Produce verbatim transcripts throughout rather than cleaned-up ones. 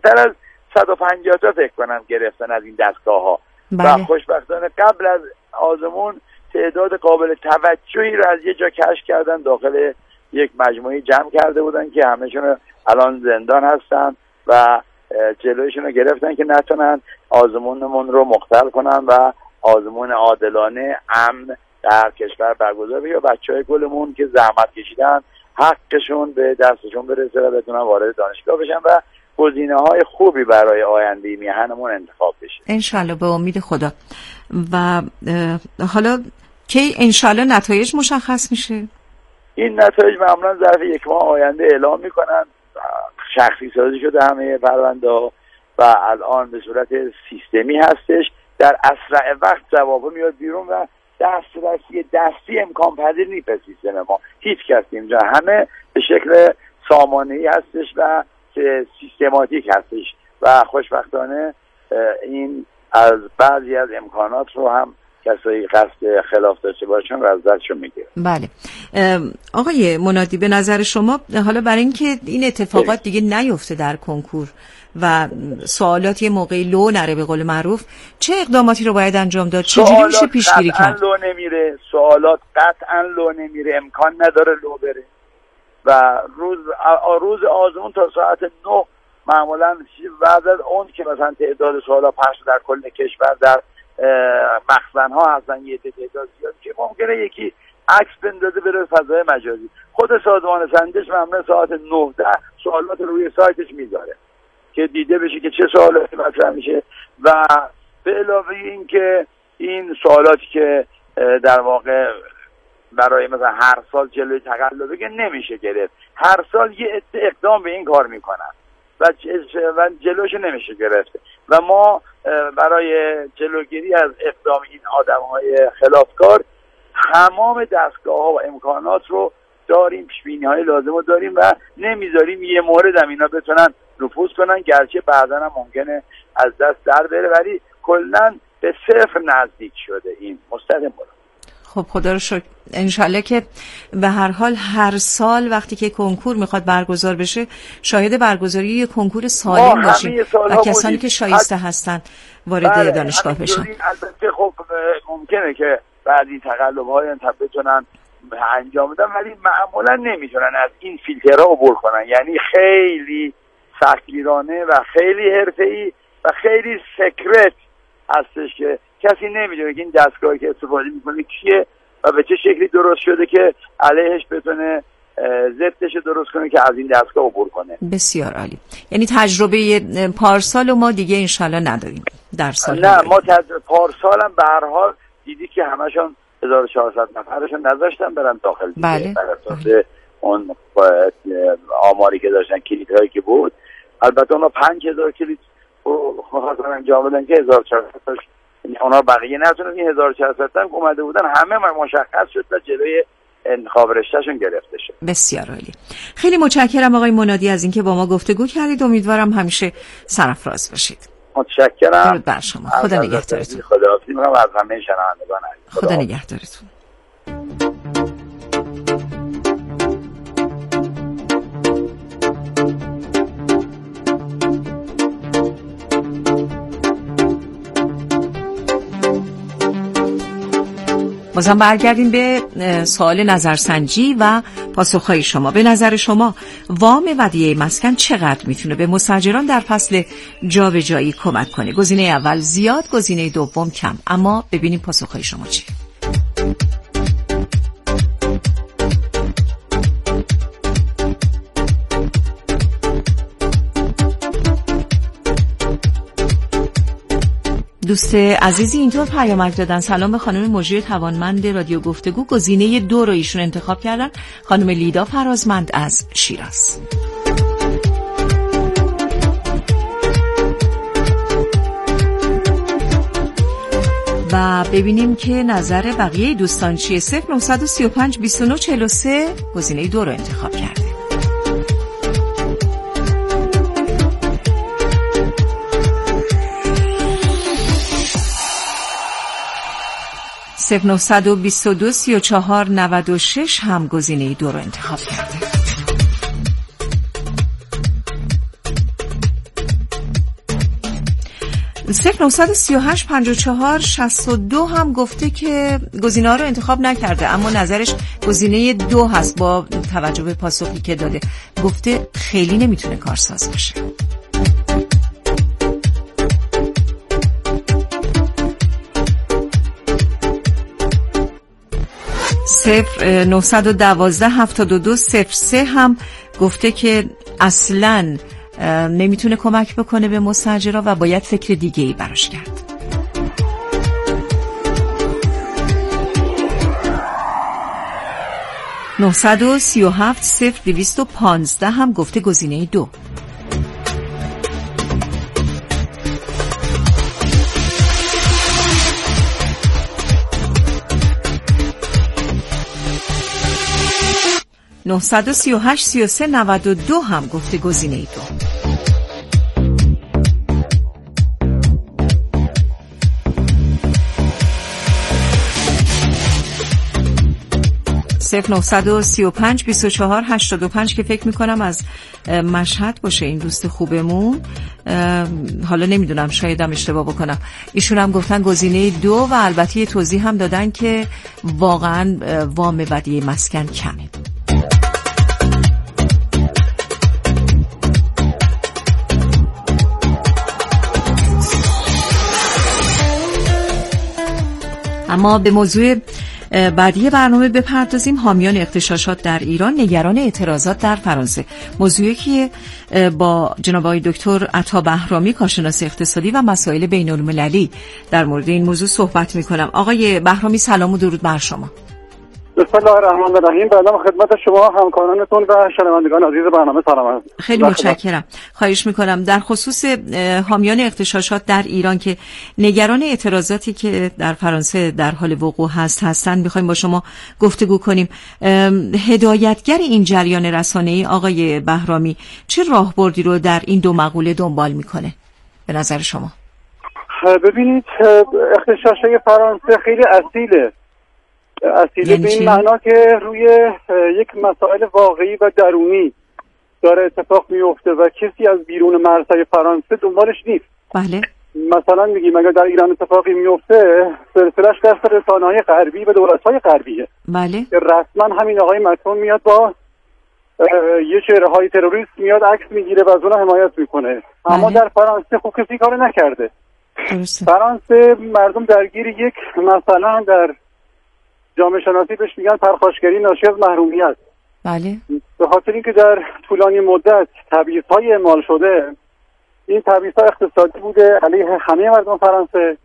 بالاتر از صد و پنجاه تا فکر کنم گرفتن از این دستگاه ها. بله. و خوشبختانه قبل از آزمون تعداد قابل توجهی رو از یه جا کشف کردن، داخل یک مجموعه جمع کرده بودن که همه‌شون الان زندان هستن و جلویشون رو گرفتن که نتونن آزمونمون رو مختل کنن و آزمون عادلانه امن در کشور برگزار بشه و بچهای گلمون که زحمت کشیدن حقشون به دستشون برسه و بتونن وارد دانشگاه بشن و گزینه‌های خوبی برای آینده میهنمون انتخاب بشه انشالله، به امید خدا. و حالا کی انشالله نتایج مشخص میشه؟ این نتایج معمولا ظرف یک ماه آینده اعلام میکنن. شخصی سازی شده همه پرونده ها و الان به صورت سیستمی هستش. در اسرع وقت جواب میاد بیرون و دسترسی دستی امکان پذیر نیست به سیستم ما. هیچ کسی اینجا، همه به شکل سامانه‌ای هستش و سیستماتیک هستش و خوشبختانه این از بعضی از امکانات رو هم کسایی قصد خلاف داشته باشن و ازشون میگیره. بله آقای منادی، به نظر شما حالا برای اینکه این اتفاقات دیگه نیفته در کنکور و سوالات یه موقعی لو نره به قول معروف، چه اقداماتی رو باید انجام داد؟ چجوری میشه پیشگیری کرد؟ لو نمیره، سوالات قطعا لو نمیره، امکان نداره لو بره و روز روز آزمون تا ساعت نه معمولا بعد از اون که مثلا تعداد سوالا پخش در کل کشور در مخزن ها هستن یه تعداد زیاد که ممکنه یکی عکس بندازه بره فضای مجازی. خود سازمان سنجش معمولا ساعت نه ده سوالات روی سایتش میذاره که دیده بشه که چه سوالاتی مطرح میشه و به علاوه این که این سوالاتی که در واقع برای مثلا هر سال جلوی تقلبه که نمیشه گرفت، هر سال یه اقدام به این کار میکنن و جلوش نمیشه گرفت و ما برای جلوگیری از اقدام این آدم‌های خلافکار تمام دستگاه‌ها و امکانات رو داریم، پیش‌بینی‌های لازم رو داریم و نمیذاریم یه مورد هم اینا بتونن نفوذ کنن، گرچه بعداً هم ممکنه از دست در بره ولی کلاً به صفر نزدیک شده این مستقیم بود. خب خدا رو شکر. انشالله که به هر حال هر سال وقتی که کنکور میخواد برگزار بشه شاهد برگزاری یک کنکور سالم باشیم و کسانی که شایسته هستن وارد بله دانشگاه بشن. البته خب ممکنه که بعضی تقلب‌های بتونن انجام بدن ولی معمولا نمیتونن از این فیلترها عبور کنن، یعنی خیلی سختگیرانه و خیلی حرفه‌ای و خیلی سکرت هستش که کسی نمیدونه که این دستگاهی که استفاده میکنه کیه و به چه شکلی درست شده که علیهش بتونه ضدش درست کنه که از این دستگاه عبور کنه. بسیار عالی. یعنی تجربه پارسال ما دیگه انشالله نداریم در سال نه ما تجربه پارسال هم به هر حال دیدی که همشون هزار و چهارصد نفرشون نذاشتن برن داخل دیگه. بله. بر اساس اون آماری که داشتن کلیدهایی که بود، البته اونا پنج هزار کلید خواستن انجام بدن که هزار و چهارصد تاش اونا بقیه نتونن، این هزار و چهارصد تا اومده بودن همه مشخص شد و جلوی انتخاب رشتهشون گرفته شد. بسیار عالی. خیلی متشکرم آقای منادی از اینکه با ما گفتگو کردید. امیدوارم همیشه سرفراز باشید. متشکرم. درود بر شما. خدا نگهدارتون. خداحافظی می‌کنم از همه شنوندگان. خدا نگهدارتون. بازم برگردیم به سوال نظرسنجی و پاسخهای شما. به نظر شما وام ودیعه مسکن چقدر میتونه به مستاجران در فصل جابجایی کمک کنه؟ گزینه اول زیاد، گزینه دوم کم. اما ببینیم پاسخهای شما چیه. دوست عزیزی اینطور پیامک دادن: سلام به خانم مجری توانمند رادیو گفتگو. گزینه دو رو ایشون انتخاب کردن، خانم لیدا فرازمند از شیراز. و ببینیم که نظر بقیه دوستان چیه. صفر نه سه پنج دو نه چهار سه گزینه دو رو انتخاب کرده. صفر نه دو دو سه چهار نه شش هم گزینه دو رو انتخاب کرده. صفر نهصد و سی و هشت پنجاه و چهار شصت و دو هم گفته که گزینه ها رو انتخاب نکرده، اما نظرش گزینه دو هست. با توجه به پاسخی که داده گفته خیلی نمیتونه کارساز باشه. صفر نهصد و دوازده هفتاد و دو صفر سه هم گفته که اصلاً نمیتونه کمک بکنه به مستاجرها و باید فکر دیگه ای براش کرد. نهصد و سی و هفت صفر دویست و پانزده هم گفته گزینه دو. نهصد و سی و هشت سی و سه نود و دو هم گفته گزینه دو. صفر نهصد و سی و پنج بیست و چهار هشتاد و پنج که فکر میکنم از مشهد باشه این دوست خوبمون. حالا نمیدونم، شایدم اشتباه بکنم. ایشون هم گفتن گزینه دو و البته یه توضیح هم دادن که واقعا وام ودیعه مسکن کمه. اما به موضوع بعدی برنامه بپردازیم. حامیان اغتشاشات در ایران نگران اعتراضات در فرانسه. موضوعی که با جناب آقای دکتر عطا بهرامی کارشناس اقتصادی و مسائل بین المللی در مورد این موضوع صحبت می‌کنم. آقای بهرامی سلام و درود بر شما. بسم الله الرحمن الرحیم. سلام خدمت شما همکارانتون و شنوندگان عزیز برنامه. سلام. خیلی متشکرم. خواهش میکنم. در خصوص حامیان اغتشاشات در ایران که نگران اعتراضاتی که در فرانسه در حال وقوع هست هستند میخوایم با شما گفتگو کنیم. هدایتگر این جریان رسانه‌ای آقای بهرامی چه راهبردی رو در این دو مقوله دنبال میکنه به نظر شما؟ ببینید، اغتشاشات فرانسه خیلی اصیله. اصیله به این معنا که روی یک مسائل واقعی و درونی داره اتفاق میفته و کسی از بیرون مرزهای فرانسه دنبالش نیست. بله. مثلا میگیم اگر در ایران اتفاقی میفته سلسله‌اش دست رسانه‌های غربی و دولت‌های غربیه. بله. رسما همین آقای مکرون میاد با یه چهره‌های تروریست میاد عکس میگیره و از اونها حمایت میکنه. بله. اما در فرانسه خوب کسی کار نکرده. درسته. فرانسه مردم درگیر یک مثلا در جامعه شناسی بهش میگن پرخاشگری ناشی از محرومیت. بله. به خاطر اینکه در طولانی مدت تبعیض‌های اعمال شده، این تبعیض‌ها اقتصادی بوده علیه همه مردم فرانسه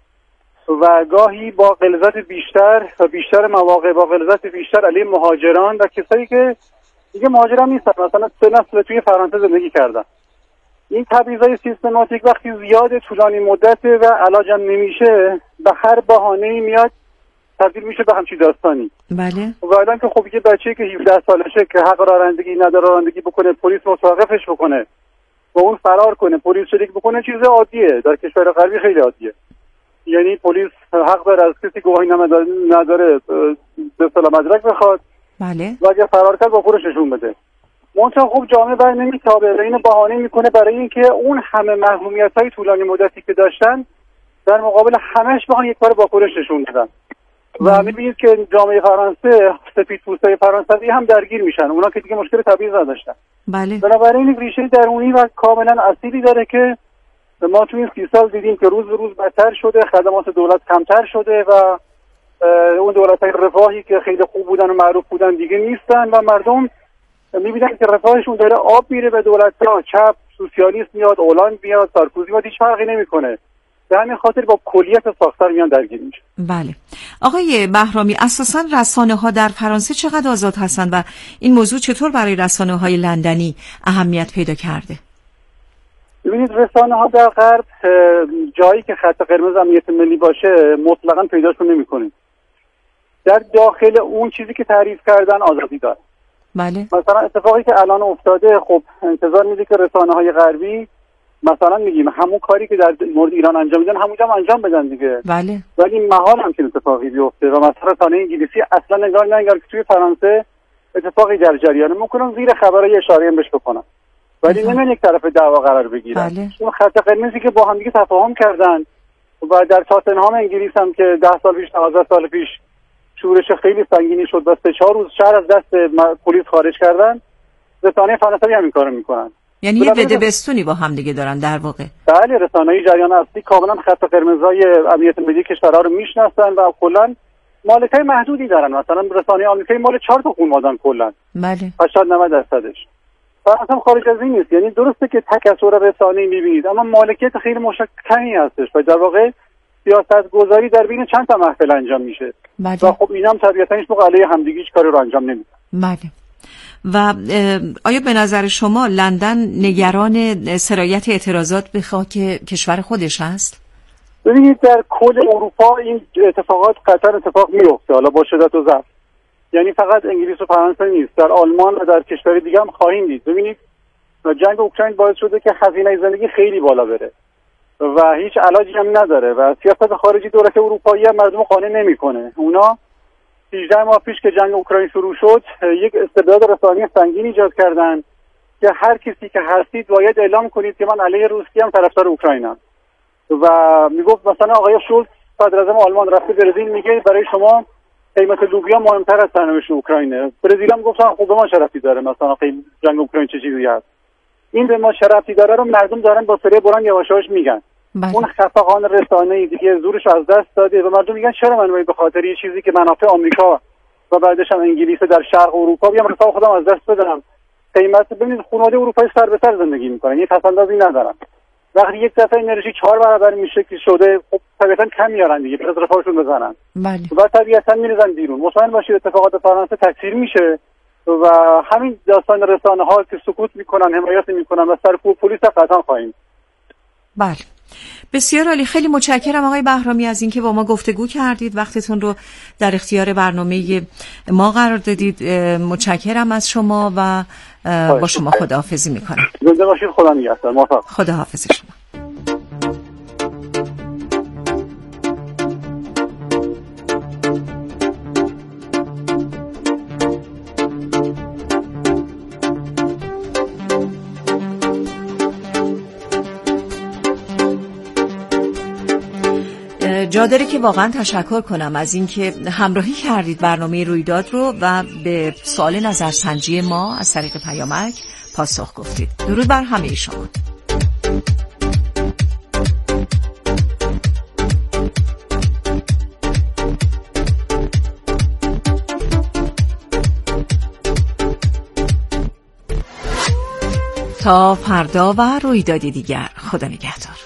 و گاهی با غلظت بیشتر و بیشتر مواقع با غلظت بیشتر علیه مهاجران و کسایی که دیگه مهاجران نیستن، مثلا سه نسل توی فرانسه زندگی کردن. این تبعیض‌های سیستماتیک وقتی زیاد طولانی مدته و علاجم نمیشه، به هر بهانه‌ای میاد تبدیل میشه به همچین داستانی. بله. و الان که خب یه بچه‌ای که هفده سالشه که حق رانندگی نداره رانندگی بکنه، پلیس متوقفش بکنه و اون فرار کنه، پلیس شلیک بکنه، چیز عادیه. در کشور غربی خیلی عادیه. یعنی پلیس حق داره از کسی گواهی نداره به اصطلاح مدرک بخواد. بله. و اگه فرار کرد با خودش نشون بده. منتها خوب جامعه بر نمیتابه و اینو بهانه میکنه برای اینکه اون همه محرومیت‌های طولانی مدتی که داشتن در مقابل همه‌اش بخوان یک بار با خودش نشون بدن. و می‌بینید که جامعه فرانسه، سفیدپوستای فرانسوی هم درگیر میشن، اونا که دیگه مشکل تبعیض نداشتن. بله. بنابراین ریشه درونی و کاملا اصیلی داره که ما تو این سی سال دیدیم که روز به روز بدتر شده، خدمات دولت کمتر شده و اون دولت‌های رفاهی که خیلی خوب بودن و معروف بودن دیگه نیستن و مردم می‌بینن که رفاهشون داره آب میره به دولت‌ها، چپ سوسیالیست میاد، اولند میاد، سارکوزی میاد، هیچ فرقی نمی‌کنه. به همین خاطر با کلیت ساختار میان درگیر میشه. بله. آقای بهرامی، اساساً رسانه‌ها در فرانسه چقدر آزاد هستند و این موضوع چطور برای رسانه‌های لندنی اهمیت پیدا کرده؟ ببینید، رسانه‌ها در غرب جایی که خط قرمز امنیت ملی باشه مطلقاً پیداشون نمی‌کنید. در داخل اون چیزی که تعریف کردن آزادی داره. بله. مثلا اتفاقی که الان افتاده، خب انتظار میده که رسانه‌های غربی مثلا میگیم همون کاری که در مورد ایران انجام میدن همونجا هم انجام بدن دیگه. بله. ولی محال هم که اتفاقی بیفته و مثلا رسانه انگلیسی اصلا نگاه نمی‌کنه که توی فرانسه اتفاقی در جریانه، میکنن زیر خبرای اشاره هم بهش بکنن. ولی نمیان یک طرف دعوا قرار بگیرن. بله. اون خط قرمزی که با هم دیگه تفاهم کردن و در تاتنهام انگلیس هم که ده سال پیش دوازده سال پیش شورش خیلی سنگینی شد و سه چهار روز شهر از دست پلیس خارج کردن، رسانه فرانسوی همین کارو میکنن. یعنی یه بده بستونی با هم دیگه دارن در واقع. بله، رسانه‌ای جریان اصلی کاملا خط قرمزای امنیت ملی کشورها رو میشناسن و کلا مالکای محدودی دارن. مثلا رسانه آمریکایی مال چهار تا خانواده‌ان کلا. بله. هشتاد نود درصدش. فرانسه هم خارج از این نیست. یعنی درسته که تکثر رسانه‌ای می‌بینید اما مالکیت خیلی مشکلی هستش و در واقع سیاست‌گذاری در بین چند تا محفل انجام میشه. بله. و خب اینا هم طبیعتاً هیچ موقع علیه همدیگه هیچ کاری رو انجام نمیدن. بله. و آیا به نظر شما لندن نگران سرایت اعتراضات به خاک کشور خودش هست؟ ببینید در کل اروپا این اتفاقات قطعا اتفاق میفته، حالا با شدت و ضعف. یعنی فقط انگلیس و فرانسه نیست، در آلمان و در کشور دیگه هم خواهیم دید. ببینید جنگ اوکراین باعث شده که هزینه زندگی خیلی بالا بره و هیچ علاجی هم نداره و سیاست خارجی دولت اروپایی هم مردم قانع نمیکنه. اونا سیزده ماه پیش که جنگ اوکراین شروع شد یک استبداد رسانه‌ای سنگین ایجاد کردن که هر کسی که هستید باید اعلام کنید که من علیه روسیه هم طرفدار اوکراینم. و میگفت مثلا آقای شولز صدر اعظم آلمان رفته برزیل میگه برای شما قیمت لوبیا مهمتر از سرنوشت اوکراینه. برزیل هم گفتن خب به ما شرفی داره، مثلا قیمت جنگ اوکراین چه چیزی هست. این به ما شرفی داره رو مردم دارن با صدای بلند یواش یواش میگن. بله. اون خفقان رسانه‌ای دیگه زورش از دست داده و مردم میگن چرا من به خاطر یه چیزی که منافع آمریکا و بعدش هم انگلیس در شرق اروپا بیام رفاه خودم از دست بدم. قیمت ببینید خانواده اروپایی سر به سر زندگی میکنن، یه پسندازی ندارن. وقتی یک دفعه انرژی چهار برابر میشه که شده، خب طبیعتا کم میارن دیگه، پس رفاهشون بزنن. بله. و طبیعتا میریزن بیرون. مطمئن باشید اتفاقات فرانسه تکثیر میشه و همین داستان رسانه‌ها که سکوت میکنن، حمایت نمیکنن و سرکوب پلیس قطعا خواهیم. بله. بسیار عالی، خیلی متشکرم آقای بهرامی از اینکه با ما گفتگو کردید، وقتتون رو در اختیار برنامه ما قرار دادید. متشکرم از شما و با شما خداحافظی میکنم. زنده باشید، خدا نگهدار. موفق. خداحافظ شما. جا داره که واقعا تشکر کنم از اینکه همراهی کردید برنامه رویداد رو و به سوال نظرسنجی ما از طریق پیامک پاسخ گفتید. درود بر همه شما. تا فردا و رویدادی دیگر، خدا نگهدار.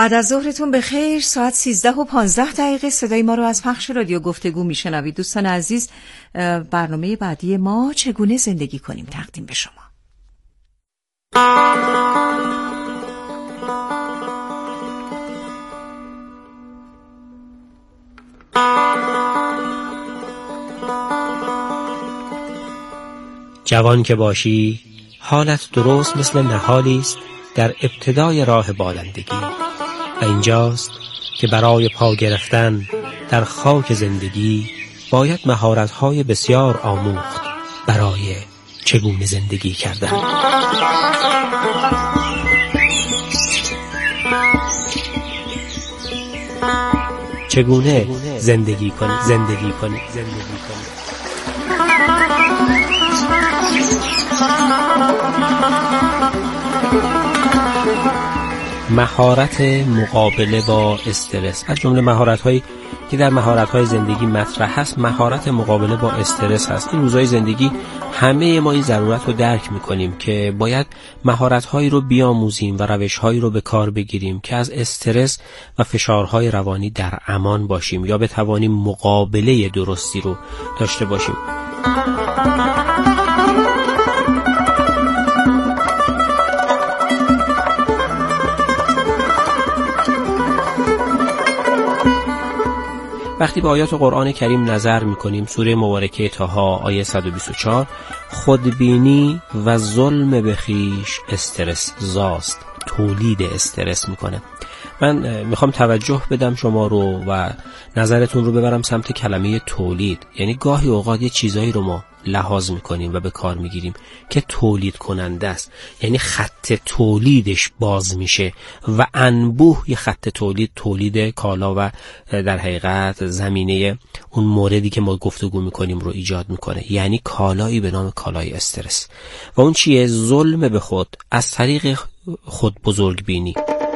بعد از ظهرتون بخیر. ساعت سیزده و پانزده دقیقه صدای ما رو از پخش رادیو گفتگو میشنوید. دوستان عزیز، برنامه بعدی ما چگونه زندگی کنیم تقدیم به شما. جوان که باشی حالت درست مثل نهالی است در ابتدای راه بالندگی و اینجاست که برای پا گرفتن در خاک زندگی باید مهارت‌های بسیار آموخت برای چگونه زندگی کردن. چگونه زندگی کنی زندگی کنی زندگی کنی مهارت مقابله با استرس. از جمله مهارت‌هایی که در مهارت‌های زندگی مطرح هست، مهارت مقابله با استرس هست. این روزهای زندگی همه ما این ضرورت رو درک می‌کنیم که باید مهارت‌هایی رو بیاموزیم و روش‌هایی رو به کار بگیریم که از استرس و فشارهای روانی در امان باشیم یا بتوانیم مقابله درستی رو داشته باشیم. وقتی به آیات قرآن کریم نظر می‌کنیم، سوره مبارکه طه آیه صد و بیست و چهار، خودبینی و ظلم به خویش استرس زاست، تولید استرس میکنه. من میخوام توجه بدم شما رو و نظرتون رو ببرم سمت کلمه تولید. یعنی گاهی اوقات یه چیزایی رو ما لحاظ میکنیم و به کار میگیریم که تولید کننده است، یعنی خط تولیدش باز میشه و انبوه یه خط تولید تولید کالا و در حقیقت زمینه اون موردی که ما گفتگو میکنیم رو ایجاد میکنه، یعنی کالایی به نام کالای استرس. و اون چیه؟ ظلم به خود از طریق خود بزرگ بینی.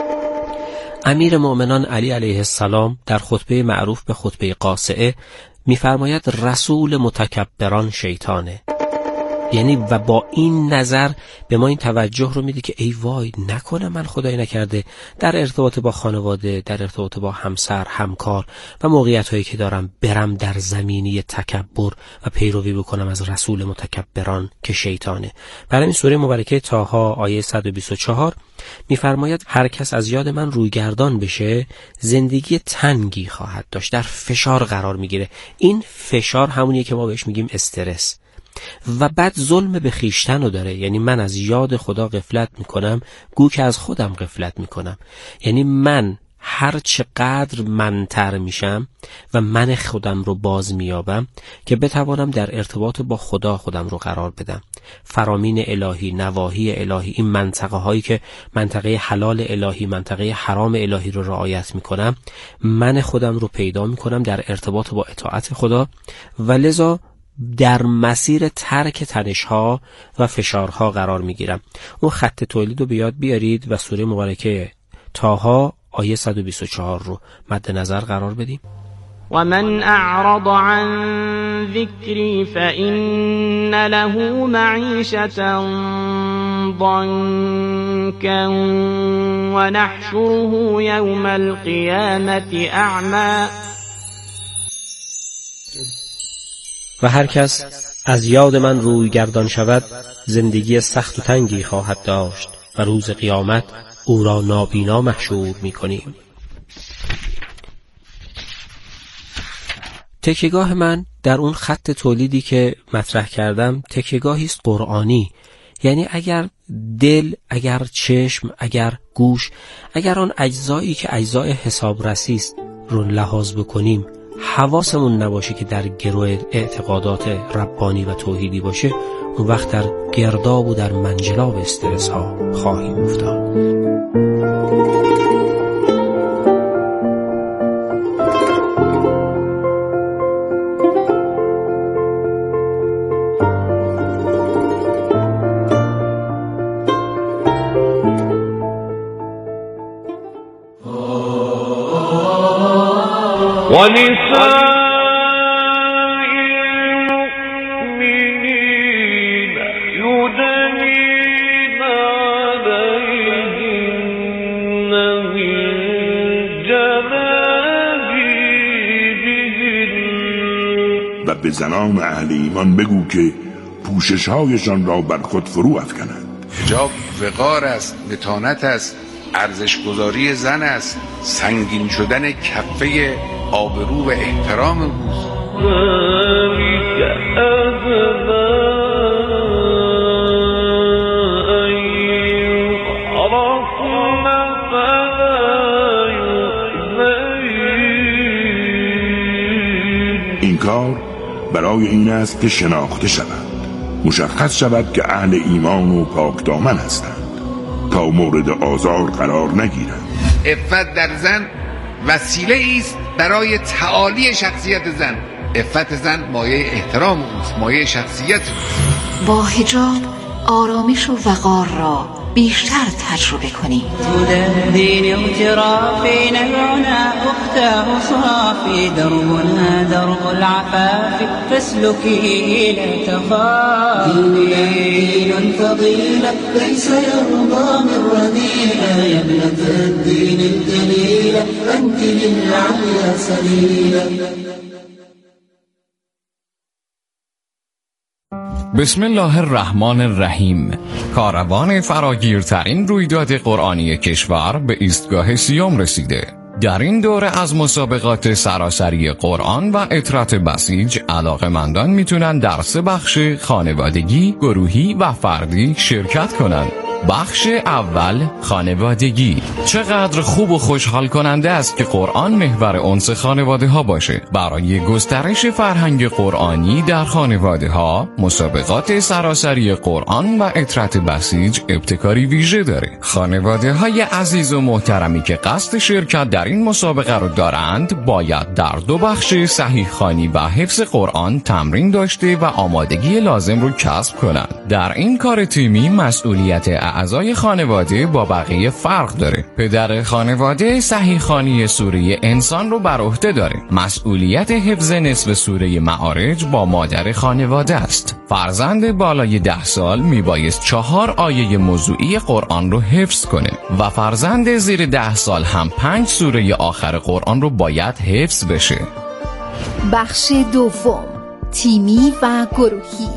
امیر مؤمنان علی علیه السلام در خطبه معروف به خطبه قاصعه می‌فرماید رسول متکبران شیطانه. یعنی و با این نظر به ما این توجه رو میده که ای وای نکنه من خدای نکرده در ارتباط با خانواده، در ارتباط با همسر، همکار و موقعیت‌هایی که دارم برم در زمینه تکبر و پیروی بکنم از رسول متکبران که شیطانه. برای این سوره مبارکه طه آیه صد و بیست و چهار می‌فرماید هر کس از یاد من رویگردان بشه زندگی تنگی خواهد داشت، در فشار قرار میگیره. این فشار همونیه که ما بهش میگیم استرس. و بعد ظلم به خیشتن رو داره، یعنی من از یاد خدا غفلت میکنم، گو که از خودم غفلت میکنم. یعنی من هر چقدر منتر میشم و من خودم رو باز میابم که بتوانم در ارتباط با خدا خودم رو قرار بدم. فرامین الهی، نواهی الهی، این منطقه هایی که منطقه حلال الهی، منطقه حرام الهی رو رعایت میکنم، من خودم رو پیدا میکنم در ارتباط با اطاعت خدا و لذا در مسیر ترک تنش‌ها و فشارها قرار میگیرم. اون خط تولید رو به یاد بیارید و سوره مبارکه طه آیه صد و بیست و چهار رو مد نظر قرار بدیم. و من اعرض عن ذکری فإن له معیشة ضنکا و نحشره یوم القیامة اعمی. و هر کس از یاد من روی گردان شود زندگی سخت و تنگی خواهد داشت و روز قیامت او را نابینا محشور می کنیم. تکیه‌گاه من در اون خط تولیدی که مطرح کردم تکیه‌گاهی است قرآنی. یعنی اگر دل، اگر چشم، اگر گوش، اگر آن اجزایی که اجزای حسابرسی است رو لحاظ بکنیم، حواسمون نباشه که در گروه اعتقادات ربانی و توحیدی باشه، اون وقت در گرداب و در منجلاب استرس ها خواهیم افتاد. ونساء المؤمنين يدنين عليهن من و به زنان اهل ایمان بگو که پوشش‌هایشان را بر خود فرو افکنند. حجاب وقار است، متانت است، ارزش‌گذاری زن است، سنگین شدن کفه آبرو و احترام اوست. این کار برای این است که شناخته شود، مشخص شود که اهل ایمان و پاک دامن هستند تا مورد آزار قرار نگیرند. عفت در زن وسیله است برای تعالی شخصیت زن. عفت زن مایه احترام اوست، مایه شخصیت اوست. با حجاب آرامش و وقار را بیشتر تجربه کنیم. تدهدين اغترافي نبعنا أختاه صافي دربنا درب العفاف فاسلكيه لا تخافي. دين الفضيلة ليس يرضى من رذيلة يا ابنة الدين الجليلة أنت للعليا سبيلة. بسم الله الرحمن الرحیم. کاروان فراگیرترین رویداد قرآنی کشور به ایستگاه سیوم رسیده. در این دوره از مسابقات سراسری قرآن و اطرات بسیج علاقه‌مندان میتونن در سه بخش خانوادگی، گروهی و فردی شرکت کنند. بخش اول خانوادگی. چقدر خوب و خوشحال کننده است که قرآن محور انس خانواده ها باشه. برای گسترش فرهنگ قرآنی در خانواده ها مسابقات سراسری قرآن و اطرات بسیج ابتکاری ویژه داره. خانواده های عزیز و محترمی که قصد شرکت در این مسابقه رو دارند باید در دو بخش صحیح خوانی و حفظ قرآن تمرین داشته و آمادگی لازم رو کسب کنند. در این کار تیمی مسئولیت اعضای خانواده با بقیه فرق داره. پدر خانواده صحیح خوانی سوره انسان رو بر عهده داره. مسئولیت حفظ نصف سوره معارج با مادر خانواده است. فرزند بالای ده سال میبایست چهار آیه موضوعی قرآن رو حفظ کنه و فرزند زیر ده سال هم پنج سوره آخر قرآن رو باید حفظ بشه. بخش دوم، تیمی و گروهی.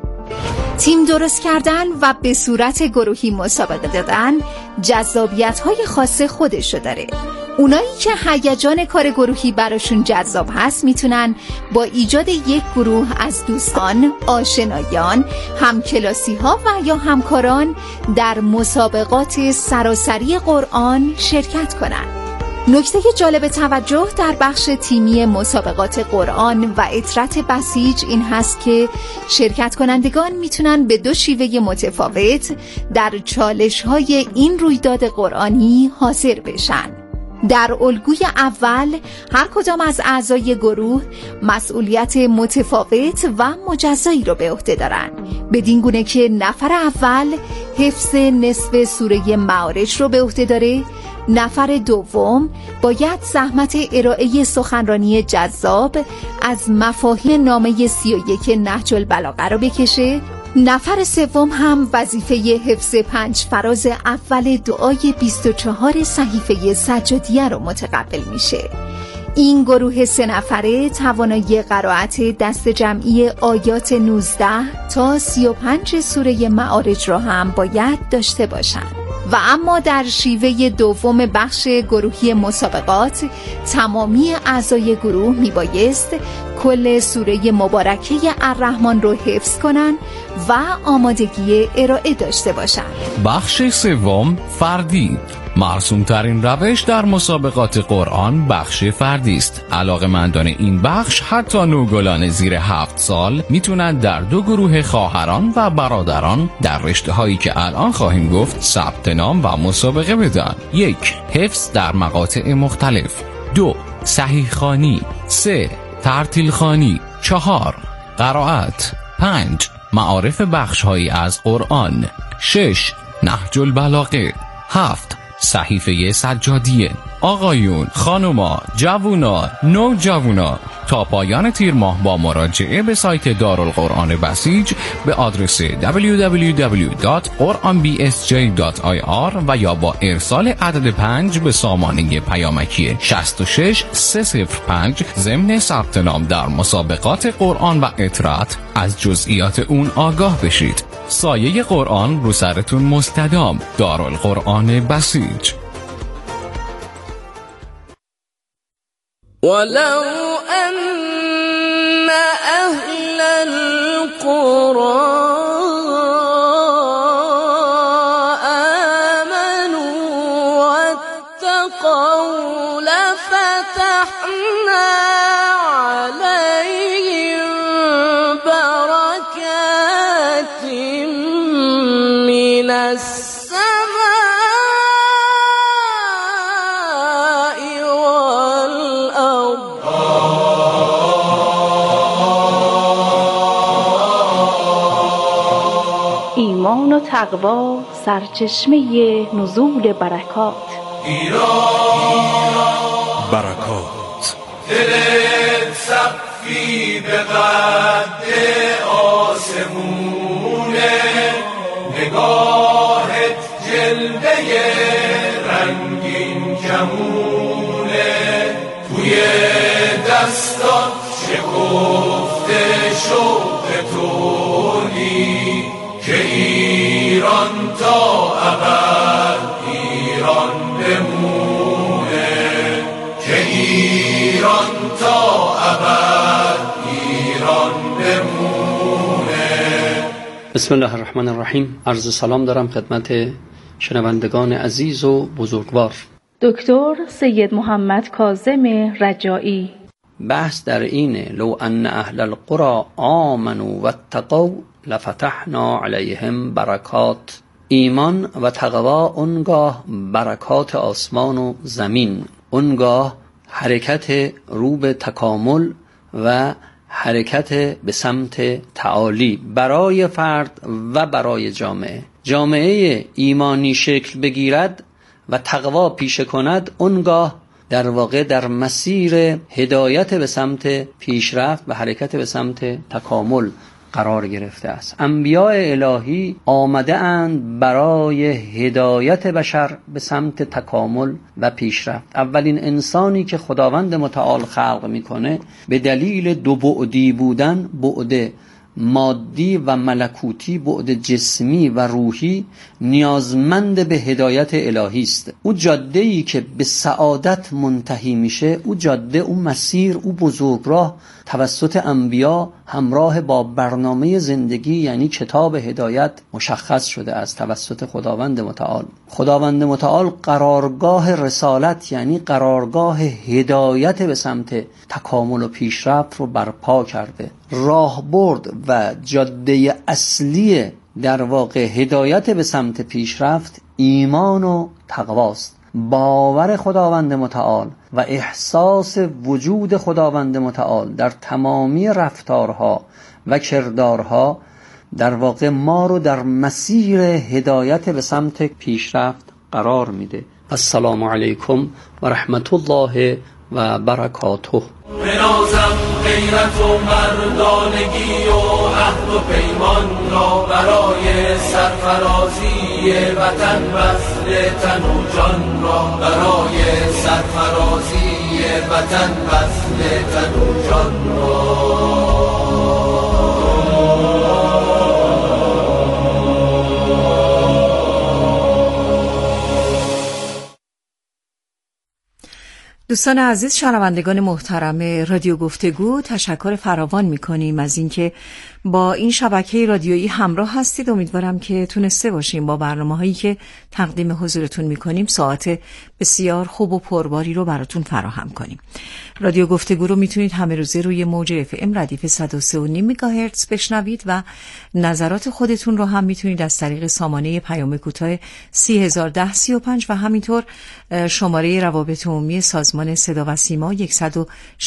تیم درست کردن و به صورت گروهی مسابقه دادن جذابیت‌های خاص خودشو داره. اونایی که هیجان کار گروهی براشون جذاب هست میتونن با ایجاد یک گروه از دوستان، آشنایان، همکلاسی‌ها و یا همکاران در مسابقات سراسری قرآن شرکت کنن. نکته جالب توجه در بخش تیمی مسابقات قرآن و اطرات بسیج این هست که شرکت کنندگان میتونن به دو شیوه متفاوت در چالش‌های این رویداد قرآنی حاضر بشن. در الگوی اول هر کدام از اعضای گروه مسئولیت متفاوت و مجزایی رو به عهده دارن، بدین گونه که نفر اول حفظ نصف سوره معارج رو به عهده داره، نفر دوم باید زحمت ارائه سخنرانی جذاب از مفاهیم نامه سی و یک نهج البلاغه رو بکشه، نفر سوم هم وظیفه حفظ پنج فراز اول دعای بیست و چهار صحیفه سجادیه رو متقبل میشه. این گروه سه نفره توانایی قرائت دست جمعی آیات نوزده تا سی و پنج سوره معارج را هم باید داشته باشند. و اما در شیوه دوم بخش گروهی مسابقات تمامی اعضای گروه میبایست کل سوره مبارکه الرحمن رو حفظ کنن و آمادگی ارائه داشته باشن. بخش سوم فردی. مرسوم ترین روش در مسابقات قرآن بخش فردی است. علاقه‌مندان این بخش حتی نوگلان زیر هفت سال میتونن در دو گروه خواهران و برادران در رشته هایی که الان خواهیم گفت ثبت نام و مسابقه بدن. یک، حفظ در مقاطع مختلف. دو، صحیح خوانی. سه، ترتیل خوانی. چهار، قرائت. پنج، معارف بخش هایی از قرآن. شش، نهج البلاغه. هفت، صحیفه سجادیه. آقایون، خانوما، جوونا، نوجوانا تا پایان تیر ماه با مراجعه به سایت دارالقرآن بسیج به آدرس دبلیو دبلیو دبلیو دات قرآن بی اس جی دات آی آر و یا با ارسال عدد پنج به سامانه پیامکی شصت و شش سه صفر پنج ضمن ثبت نام در مسابقات قرآن و اطرات از جزئیات اون آگاه بشید. سایه قرآن رو سرتون مستدام. دارالقرآن بسیج. ولو أن أهل القرى آمنوا واتقوا لفتحنا عليهم بركات من السماء والأرض. ایمان و تقوا سرچشمه نزول برکات. برکات دلت صفی به قد آسمونه، نگاهت جلوه رنگین کمونه، توی دستات شکفته شوق تولی که ایران تا ابد ایران بمونه، که ایران تا ابد ایران بمونه. بسم الله الرحمن الرحیم. عرض سلام دارم خدمت شنوندگان عزیز و بزرگوار. دکتر سید محمد کاظم رجایی. بحث در اینه لو ان اهل القرى آمنوا واتقوا لفتحنا علیهم برکات. ایمان و تقوا اونگاه برکات آسمان و زمین، اونگاه حرکت رو به تکامل و حرکت به سمت تعالی برای فرد و برای جامعه. جامعه ایمانی شکل بگیرد و تقوا پیشه کند، اونگاه در واقع در مسیر هدایت به سمت پیشرفت و حرکت به سمت تکامل قرار گرفته است. انبیاء الهی آمده اند برای هدایت بشر به سمت تکامل و پیشرفت. اولین انسانی که خداوند متعال خلق میکنه به دلیل دو بعدی بودن، بعد مادی و ملکوتی، بعد جسمی و روحی، نیازمند به هدایت الهی است. او جاده‌ای که به سعادت منتهی میشه، او جاده، او مسیر، او بزرگراه توسط انبیا همراه با برنامه زندگی یعنی کتاب هدایت مشخص شده است توسط خداوند متعال. خداوند متعال قرارگاه رسالت یعنی قرارگاه هدایت به سمت تکامل و پیشرفت رو برپا کرده. راهبرد و جاده اصلی در واقع هدایت به سمت پیشرفت ایمان و تقواست. باور خداوند متعال و احساس وجود خداوند متعال در تمامی رفتارها و کردارها در واقع ما رو در مسیر هدایت به سمت پیشرفت قرار میده. السلام علیکم و رحمت الله و برکاته. بنازم غیرت و مردانگی و عهد و پیمان را برای سرفرازی وطن، بذل تن و جان را برای سرفرازی وطن، بذل تن و جان را. دوستان عزیز، شنوندگان محترم رادیو گفتگو، تشکر فراوان می‌کنیم از اینکه با این شبکه رادیویی همراه هستید. امیدوارم که تونسته باشیم با برنامه‌هایی که تقدیم حضورتون می‌کنیم ساعت بسیار خوب و پرباری رو براتون فراهم کنیم. رادیو گفتگو رو میتونید همه روزه روی موج اف ام ردیف صد و سه و نیم مگاهرتز بشنوید و نظرات خودتون رو هم میتونید از طریق سامانه پیام کوتاه سی هزار و ده سی و پنج و همینطور شماره روابط عمومی سازمان صدا و سیما صفر